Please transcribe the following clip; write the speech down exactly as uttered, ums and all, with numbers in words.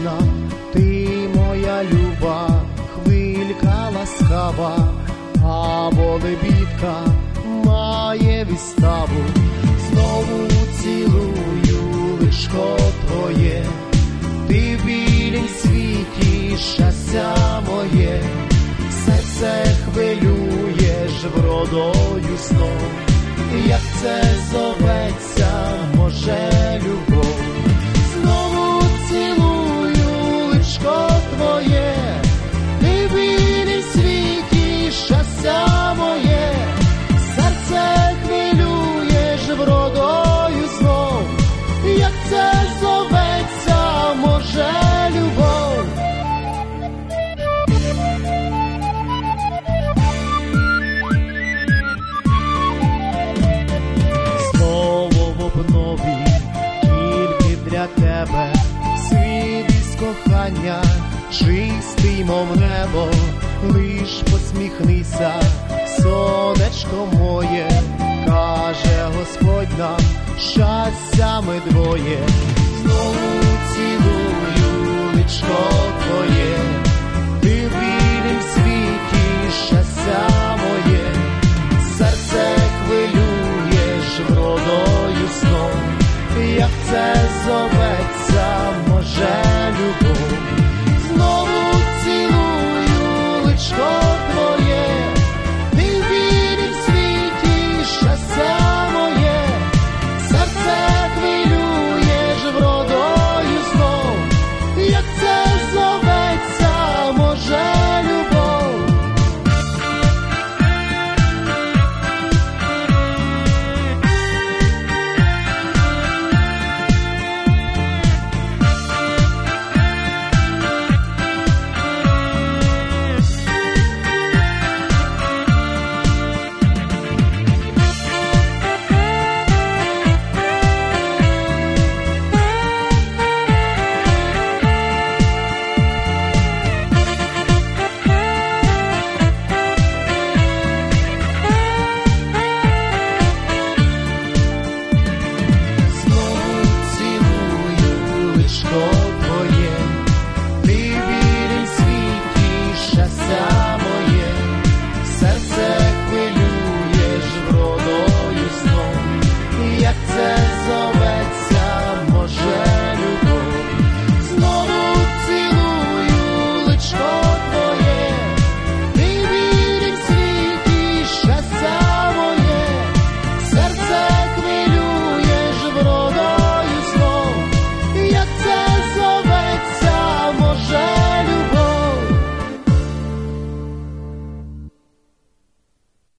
ніжна, ти моя люба, хвилька ласкава, або лебідка має виставу. Знову цілую личко твоє, ти в білім світі щастя моє, серце хвилюєш вродою знов, як це зоветься, може, любов. Знову цілую личко твоє, ти в білім світі щастя моє, серце хвилюєш вродою знов, як це зоветься, може, любов. Знову в обнові, тільки для тебе, світ із кохання, чистий, мов небо, лиш посміхнися, сонечко моє, каже Господь нам, щастя ми двоє. Знову цілую личко твоє, ти в білім світі щастя моє, серце хвилюєш вродою знов, як це зоветься, може,